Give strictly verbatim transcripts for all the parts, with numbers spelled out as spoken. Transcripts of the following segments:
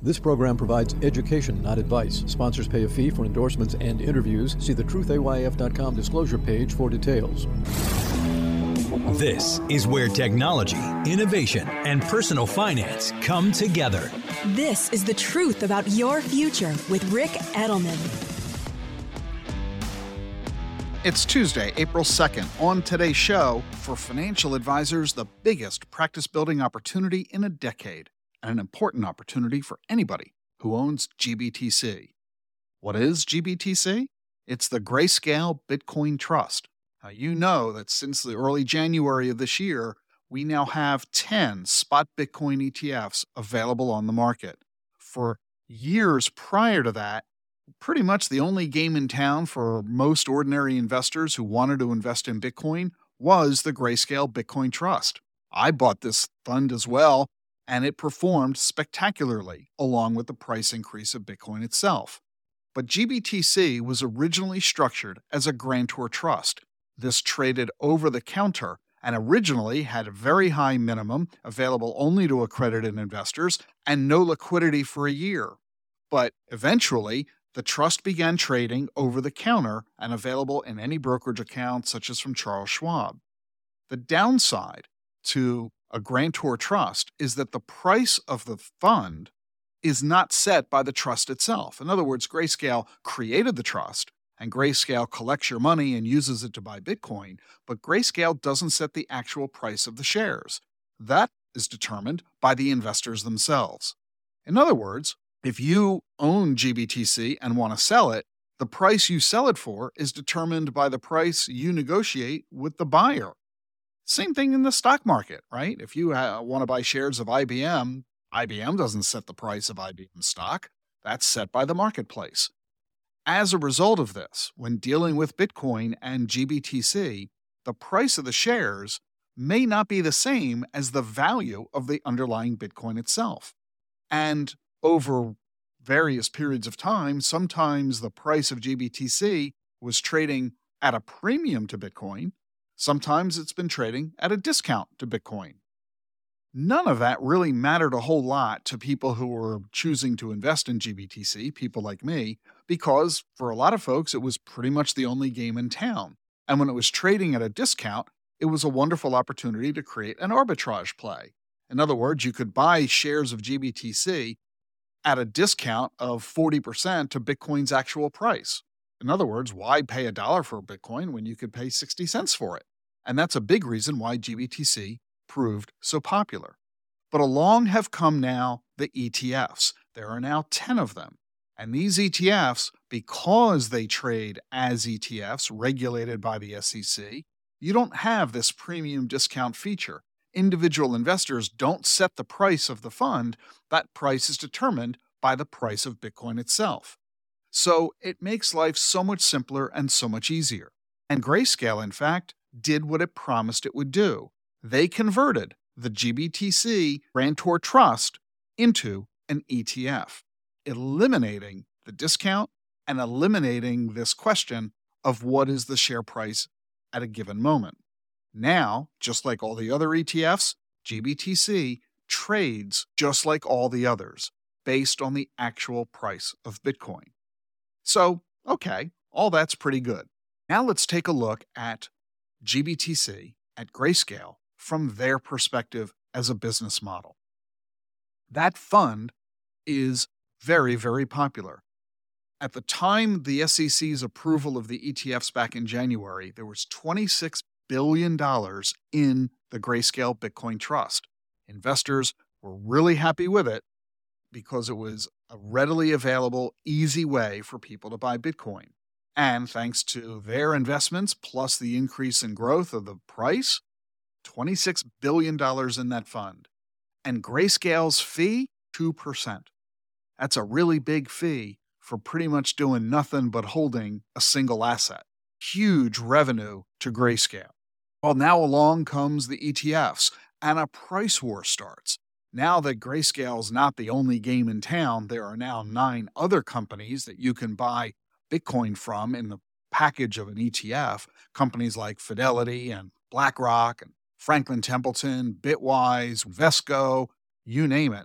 This program provides education, not advice. Sponsors pay a fee for endorsements and interviews. See the truth A Y F dot com disclosure page for details. This is where technology, innovation, and personal finance come together. This is the truth about your future with Ric Edelman. It's Tuesday, April second. On today's show, for financial advisors, the biggest practice-building opportunity in a decade, and an important opportunity for anybody who owns G B T C. What is G B T C? It's the Grayscale Bitcoin Trust. Now, you know that since the early January of this year, we now have ten spot Bitcoin E T Fs available on the market. For years prior to that, pretty much the only game in town for most ordinary investors who wanted to invest in Bitcoin was the Grayscale Bitcoin Trust. I bought this fund as well, and it performed spectacularly, along with the price increase of Bitcoin itself. But G B T C was originally structured as a grantor trust. This traded over the counter and originally had a very high minimum, available only to accredited investors, and no liquidity for a year. But eventually, the trust began trading over the counter and available in any brokerage account, such as from Charles Schwab. The downside to a grantor trust is that the price of the fund is not set by the trust itself. In other words, Grayscale created the trust, and Grayscale collects your money and uses it to buy Bitcoin, but Grayscale doesn't set the actual price of the shares. That is determined by the investors themselves. In other words, if you own G B T C and want to sell it, the price you sell it for is determined by the price you negotiate with the buyer. Same thing in the stock market, right? If you uh, want to buy shares of I B M, I B M doesn't set the price of I B M stock. That's set by the marketplace. As a result of this, when dealing with Bitcoin and G B T C, the price of the shares may not be the same as the value of the underlying Bitcoin itself. And over various periods of time, sometimes the price of G B T C was trading at a premium to Bitcoin. Sometimes it's been trading at a discount to Bitcoin. None of that really mattered a whole lot to people who were choosing to invest in G B T C, people like me, because for a lot of folks, it was pretty much the only game in town. And when it was trading at a discount, it was a wonderful opportunity to create an arbitrage play. In other words, you could buy shares of G B T C at a discount of forty percent to Bitcoin's actual price. In other words, why pay a dollar for Bitcoin when you could pay sixty cents for it? And that's a big reason why G B T C proved so popular. But along have come now the E T Fs. There are now ten of them. And these E T Fs, because they trade as E T Fs regulated by the S E C, you don't have this premium discount feature. Individual investors don't set the price of the fund. That price is determined by the price of Bitcoin itself. So it makes life so much simpler and so much easier. And Grayscale, in fact, did what it promised it would do. They converted the G B T C Grantor Trust into an E T F, eliminating the discount and eliminating this question of what is the share price at a given moment. Now, just like all the other E T Fs, G B T C trades just like all the others, based on the actual price of Bitcoin. So, okay, all that's pretty good. Now let's take a look at G B T C, at Grayscale, from their perspective as a business model. That fund is very, very popular. At the time the S E C's approval of the E T Fs back in January, there was twenty-six billion dollars in the Grayscale Bitcoin Trust. Investors were really happy with it because it was a readily available, easy way for people to buy Bitcoin. And thanks to their investments, plus the increase in growth of the price, twenty-six billion dollars in that fund. And Grayscale's fee, two percent. That's a really big fee for pretty much doing nothing but holding a single asset. Huge revenue to Grayscale. Well, now along comes the E T Fs, and a price war starts. Now that Grayscale is not the only game in town, there are now nine other companies that you can buy Bitcoin from in the package of an E T F, companies like Fidelity and BlackRock and Franklin Templeton, Bitwise, Vesco, you name it.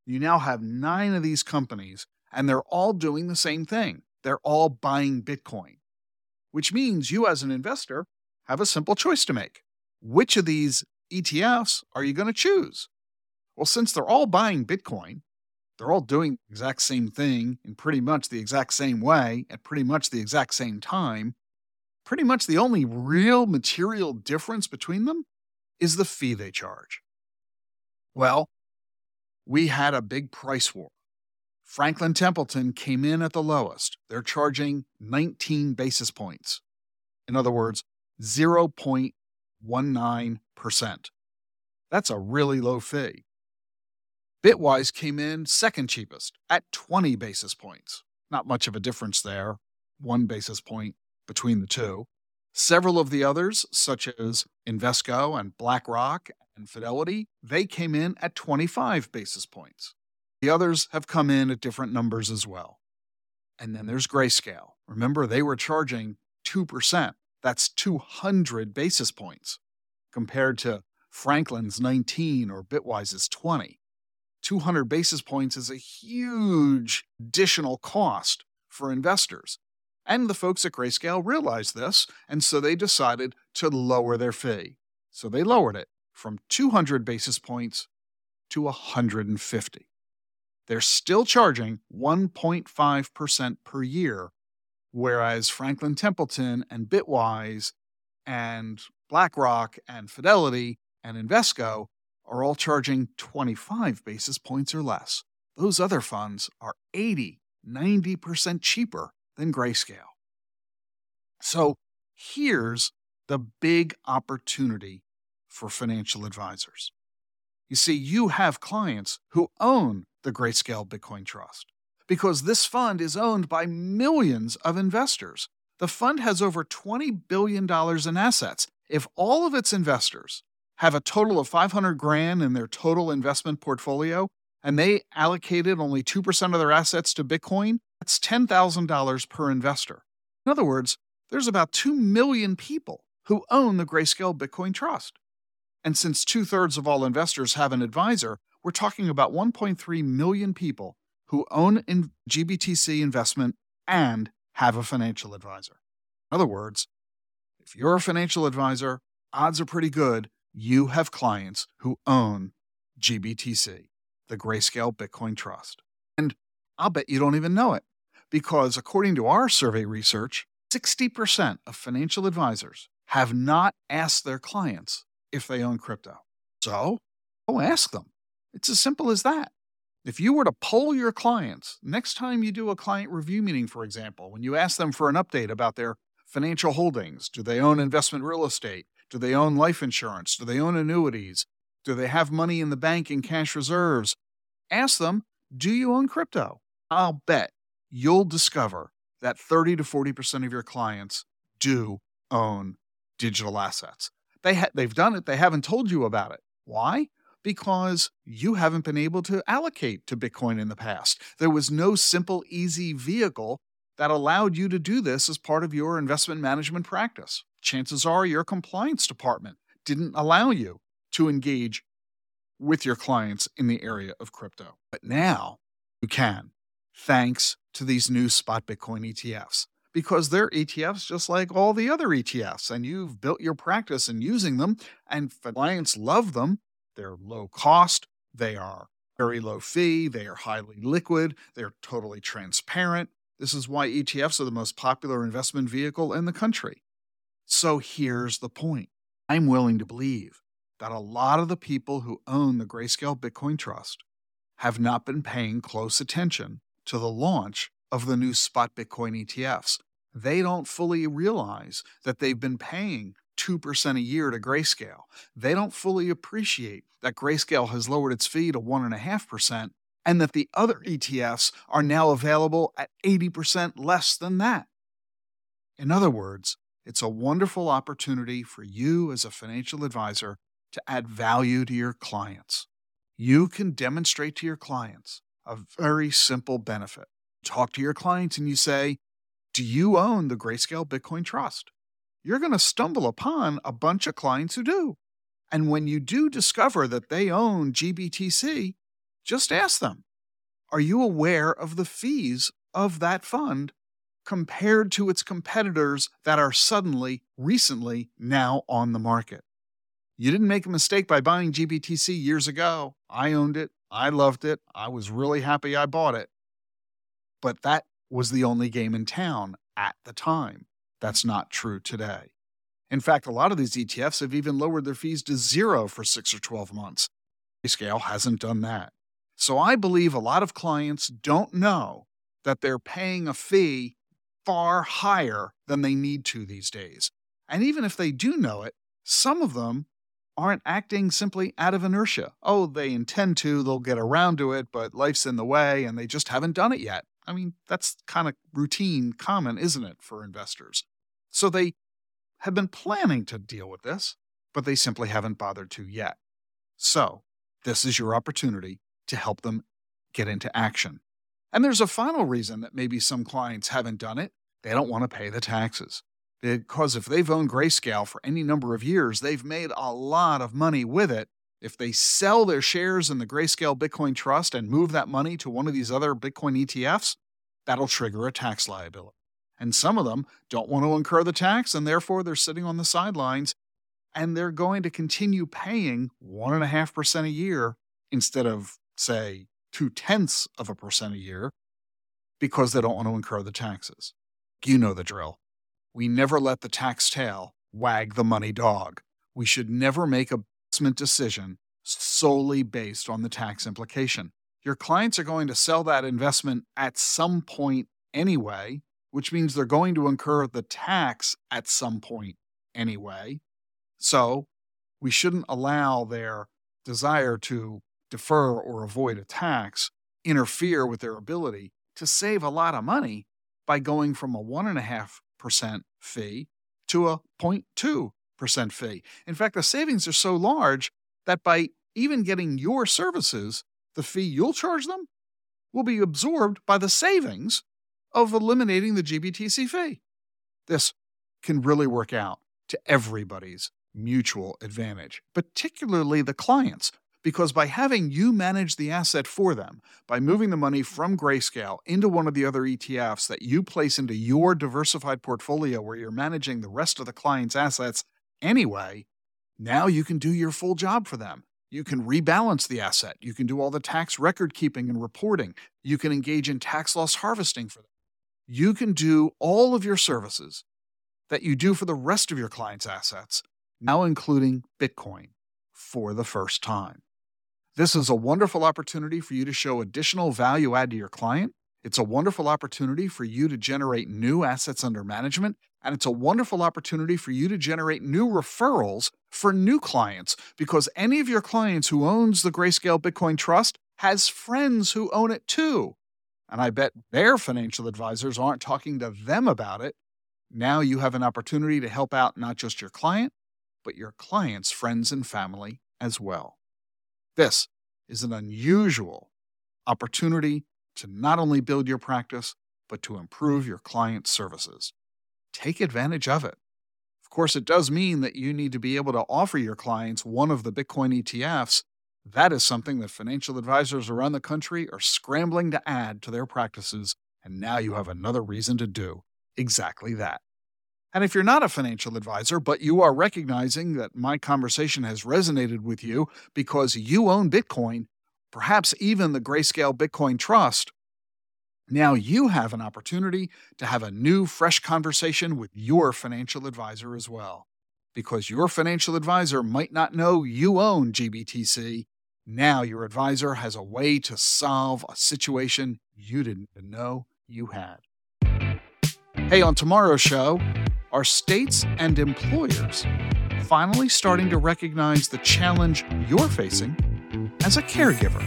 You now have nine of these companies, and they're all doing the same thing. They're all buying Bitcoin, which means you as an investor have a simple choice to make. Which of these E T Fs are you going to choose? Well, since they're all buying Bitcoin, they're all doing the exact same thing in pretty much the exact same way at pretty much the exact same time, pretty much the only real material difference between them is the fee they charge. Well, we had a big price war. Franklin Templeton came in at the lowest. They're charging nineteen basis points. In other words, zero point one nine percent. That's a really low fee. Bitwise came in second cheapest at twenty basis points. Not much of a difference there, one basis point between the two. Several of the others, such as Invesco and BlackRock and Fidelity, they came in at twenty-five basis points. The others have come in at different numbers as well. And then there's Grayscale. Remember, they were charging two percent. That's two hundred basis points compared to Franklin's nineteen or Bitwise's twenty. two hundred basis points is a huge additional cost for investors. And the folks at Grayscale realized this, and so they decided to lower their fee. So they lowered it from two hundred basis points to one hundred fifty. They're still charging one point five percent per year, whereas Franklin Templeton and Bitwise and BlackRock and Fidelity and Invesco are all charging twenty-five basis points or less. Those other funds are eighty, ninety percent cheaper than Grayscale. So here's the big opportunity for financial advisors. You see, you have clients who own the Grayscale Bitcoin Trust because this fund is owned by millions of investors. The fund has over twenty billion dollars in assets. If all of its investors have a total of five hundred grand in their total investment portfolio, and they allocated only two percent of their assets to Bitcoin, that's ten thousand dollars per investor. In other words, there's about two million people who own the Grayscale Bitcoin Trust. And since two-thirds of all investors have an advisor, we're talking about one point three million people who own in G B T C investment and have a financial advisor. In other words, if you're a financial advisor, odds are pretty good you have clients who own G B T C, the Grayscale Bitcoin Trust. And I'll bet you don't even know it, because according to our survey research, sixty percent of financial advisors have not asked their clients if they own crypto. So, go ask them. It's as simple as that. If you were to poll your clients, next time you do a client review meeting, for example, when you ask them for an update about their financial holdings, do they own investment real estate? Do they own life insurance? Do they own annuities? Do they have money in the bank in cash reserves? Ask them, do you own crypto? I'll bet you'll discover that thirty to forty percent of your clients do own digital assets. They ha- they've done it. They haven't told you about it. Why? Because you haven't been able to allocate to Bitcoin in the past. There was no simple, easy vehicle that allowed you to do this as part of your investment management practice. Chances are your compliance department didn't allow you to engage with your clients in the area of crypto. But now you can, thanks to these new spot Bitcoin E T Fs, because they're E T Fs just like all the other E T Fs, and you've built your practice in using them, and clients love them. They're low cost, they are very low fee, they are highly liquid, they're totally transparent. This is why E T Fs are the most popular investment vehicle in the country. So here's the point. I'm willing to believe that a lot of the people who own the Grayscale Bitcoin Trust have not been paying close attention to the launch of the new spot Bitcoin E T Fs. They don't fully realize that they've been paying two percent a year to Grayscale. They don't fully appreciate that Grayscale has lowered its fee to one point five percent and that the other E T Fs are now available at eighty percent less than that. In other words, it's a wonderful opportunity for you as a financial advisor to add value to your clients. You can demonstrate to your clients a very simple benefit. Talk to your clients and you say, do you own the Grayscale Bitcoin Trust? You're going to stumble upon a bunch of clients who do. And when you do discover that they own G B T C, just ask them, are you aware of the fees of that fund compared to its competitors that are suddenly, recently, now on the market? You didn't make a mistake by buying G B T C years ago. I owned it. I loved it. I was really happy I bought it. But that was the only game in town at the time. That's not true today. In fact, a lot of these E T Fs have even lowered their fees to zero for six or twelve months. Grayscale hasn't done that. So I believe a lot of clients don't know that they're paying a fee far higher than they need to these days. And even if they do know it, some of them aren't acting simply out of inertia. Oh, they intend to, they'll get around to it, but life's in the way and they just haven't done it yet. I mean, that's kind of routine, common, isn't it, for investors? So they have been planning to deal with this, but they simply haven't bothered to yet. So this is your opportunity to help them get into action. And there's a final reason that maybe some clients haven't done it. They don't want to pay the taxes. Because if they've owned Grayscale for any number of years, they've made a lot of money with it. If they sell their shares in the Grayscale Bitcoin Trust and move that money to one of these other Bitcoin E T Fs, that'll trigger a tax liability. And some of them don't want to incur the tax, and therefore they're sitting on the sidelines, and they're going to continue paying one point five percent a year instead of, say, two-tenths of a percent a year because they don't want to incur the taxes. You know the drill. We never let the tax tail wag the money dog. We should never make a investment decision solely based on the tax implication. Your clients are going to sell that investment at some point anyway, which means they're going to incur the tax at some point anyway. So we shouldn't allow their desire to defer or avoid a tax interfere with their ability to save a lot of money by going from a one point five percent fee to a zero point two percent fee. In fact, the savings are so large that by even getting your services, the fee you'll charge them will be absorbed by the savings of eliminating the G B T C fee. This can really work out to everybody's mutual advantage, particularly the clients, because by having you manage the asset for them, by moving the money from Grayscale into one of the other E T Fs that you place into your diversified portfolio where you're managing the rest of the client's assets anyway, now you can do your full job for them. You can rebalance the asset. You can do all the tax record keeping and reporting. You can engage in tax loss harvesting for them. You can do all of your services that you do for the rest of your client's assets, now including Bitcoin, for the first time. This is a wonderful opportunity for you to show additional value add to your client. It's a wonderful opportunity for you to generate new assets under management, and it's a wonderful opportunity for you to generate new referrals for new clients, because any of your clients who owns the Grayscale Bitcoin Trust has friends who own it too. And I bet their financial advisors aren't talking to them about it. Now you have an opportunity to help out not just your client, but your client's friends and family as well. This is an unusual opportunity to not only build your practice, but to improve your client services. Take advantage of it. Of course, it does mean that you need to be able to offer your clients one of the Bitcoin E T Fs. That is something that financial advisors around the country are scrambling to add to their practices, and now you have another reason to do exactly that. And if you're not a financial advisor, but you are recognizing that my conversation has resonated with you because you own Bitcoin, perhaps even the Grayscale Bitcoin Trust, now you have an opportunity to have a new, fresh conversation with your financial advisor as well. Because your financial advisor might not know you own G B T C, now your advisor has a way to solve a situation you didn't even know you had. Hey, on tomorrow's show, are states and employers finally starting to recognize the challenge you're facing as a caregiver?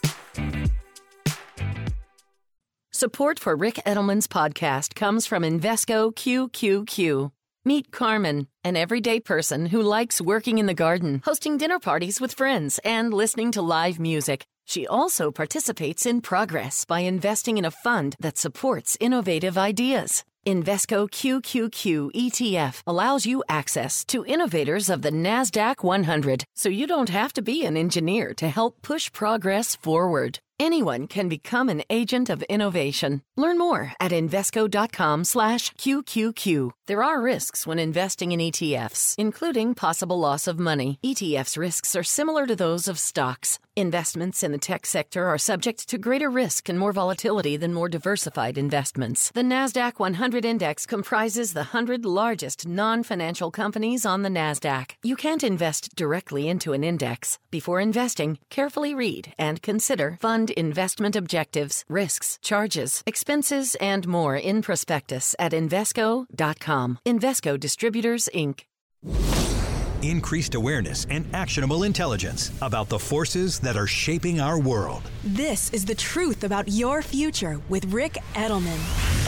Support for Rick Edelman's podcast comes from Invesco Q Q Q. Meet Carmen, an everyday person who likes working in the garden, hosting dinner parties with friends, and listening to live music. She also participates in Progress by investing in a fund that supports innovative ideas. Invesco Q Q Q E T F allows you access to innovators of the NASDAQ one hundred, so you don't have to be an engineer to help push progress forward. Anyone can become an agent of innovation. Learn more at Invesco.com slash QQQ. There are risks when investing in E T Fs, including possible loss of money. E T Fs' risks are similar to those of stocks. Investments in the tech sector are subject to greater risk and more volatility than more diversified investments. The NASDAQ one hundred Index comprises the one hundred largest non-financial companies on the NASDAQ. You can't invest directly into an index. Before investing, carefully read and consider fund investment objectives, risks, charges, expenses, and more in prospectus at Invesco dot com. Invesco Distributors, Incorporated. Increased awareness and actionable intelligence about the forces that are shaping our world. This is The Truth About Your Future with Ric Edelman.